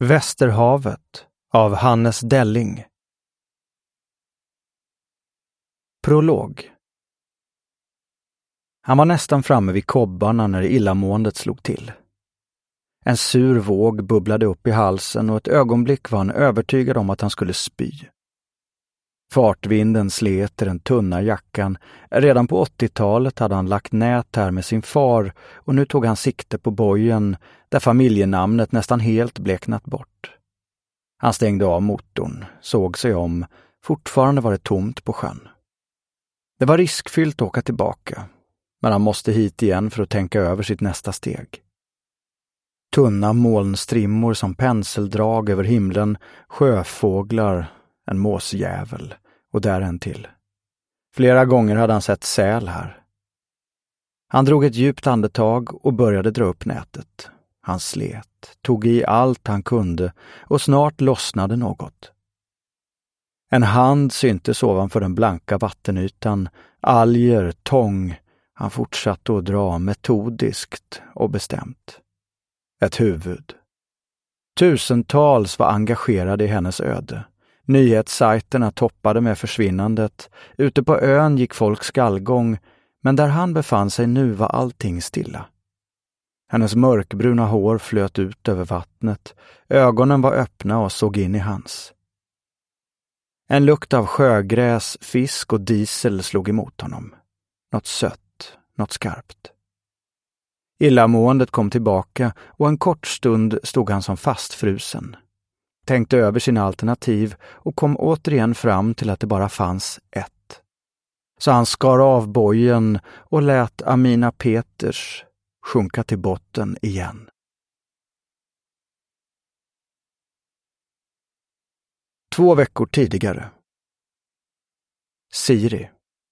Västerhavet av Hannes Delling. Prolog. Han var nästan framme vid kobbarna när illamåendet slog till. En sur våg bubblade upp i halsen och ett ögonblick var han övertygad om att han skulle spy. Fartvinden slet i den tunna jackan. Redan på 80-talet hade han lagt nät här med sin far och nu tog han sikte på bojen där familjenamnet nästan helt bleknat bort. Han stängde av motorn, såg sig om. Fortfarande var det tomt på sjön. Det var riskfyllt att åka tillbaka, men han måste hit igen för att tänka över sitt nästa steg. Tunna molnstrimmor som penseldrag över himlen, sjöfåglar, en måsjävel och där en till. Flera gånger hade han sett säl här. Han drog ett djupt andetag och började dra upp nätet. Han slet, tog i allt han kunde och snart lossnade något. En hand syntes ovanför den blanka vattenytan, alger, tång. Han fortsatte att dra metodiskt och bestämt. Ett huvud. Tusentals var engagerade i hennes öde. Nyhetssajterna toppade med försvinnandet. Ute på ön gick folk skallgång, men där han befann sig nu var allting stilla. Hennes mörkbruna hår flöt ut över vattnet. Ögonen var öppna och såg in i hans. En lukt av sjögräs, fisk och diesel slog emot honom. Något sött, något skarpt. Illamåendet kom tillbaka och en kort stund stod han som fastfrusen. Tänkte över sina alternativ och kom återigen fram till att det bara fanns ett. Så han skar av bojen och lät Amina Peters sjunka till botten igen. 2 veckor tidigare. Siri.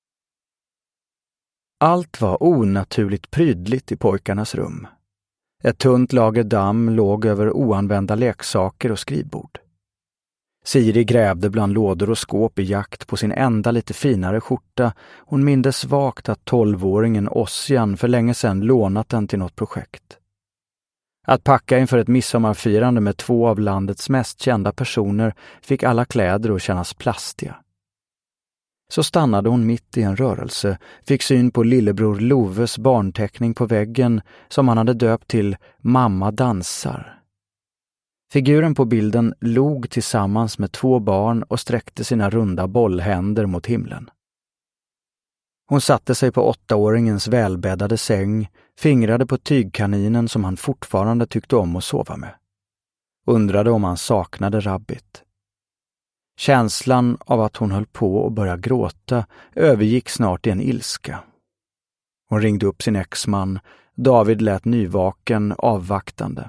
Allt var onaturligt prydligt i pojkarnas rum. Ett tunt lager damm låg över oanvända leksaker och skrivbord. Siri grävde bland lådor och skåp i jakt på sin enda lite finare skjorta. Hon mindes svagt att 12-åringen Ossian för länge sedan lånat den till något projekt. Att packa inför ett midsommarfirande med 2 av landets mest kända personer fick alla kläder att kännas plastiga. Så stannade hon mitt i en rörelse, fick syn på lillebror Loves barnteckning på väggen som han hade döpt till Mamma dansar. Figuren på bilden log tillsammans med 2 barn och sträckte sina runda bollhänder mot himlen. Hon satte sig på 8-åringens välbäddade säng, fingrade på tygkaninen som han fortfarande tyckte om att sova med. Undrade om han saknade Rabbit. Känslan av att hon höll på att börja gråta övergick snart i en ilska. Hon ringde upp sin exman. David lät nyvaken, avvaktande.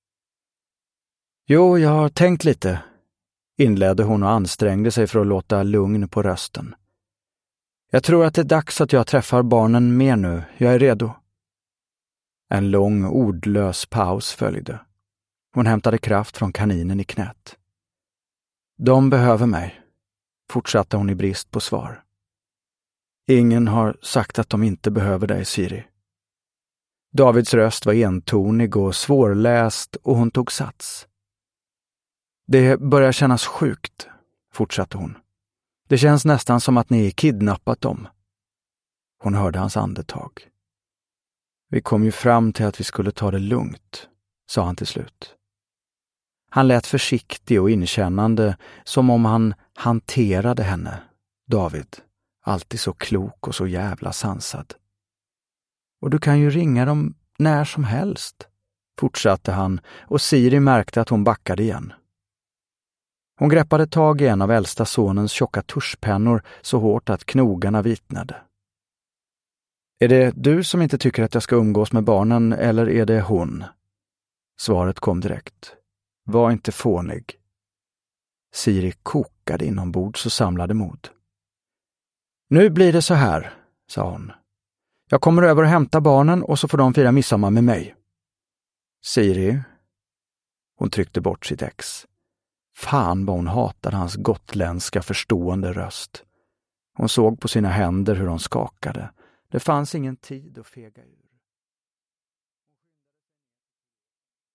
Jo, jag har tänkt lite, inledde hon och ansträngde sig för att låta lugn på rösten. Jag tror att det är dags att jag träffar barnen mer nu. Jag är redo. En lång, ordlös paus följde. Hon hämtade kraft från kaninen i knät. De behöver mig, fortsatte hon i brist på svar. Ingen har sagt att de inte behöver dig, Siri. Davids röst var entonig och svårläst och hon tog sats. Det börjar kännas sjukt, fortsatte hon. Det känns nästan som att ni kidnappat dem. Hon hörde hans andetag. Vi kom ju fram till att vi skulle ta det lugnt, sa han till slut. Han lät försiktig och inkännande, som om han hanterade henne, David, alltid så klok och så jävla sansad. Och du kan ju ringa dem när som helst, fortsatte han, och Siri märkte att hon backade igen. Hon greppade tag i en av äldsta sonens tjocka tuschpennor så hårt att knogarna vitnade. Är det du som inte tycker att jag ska umgås med barnen eller är det hon? Svaret kom direkt. Var inte fånig. Siri kokade inombords och samlade mod. Nu blir det så här, sa hon. Jag kommer över och hämta barnen och så får de fira midsommar med mig. Siri. Hon tryckte bort sitt ex. Fan vad hon hatade hans gotländska förstående röst. Hon såg på sina händer hur de skakade. Det fanns ingen tid att fega ur.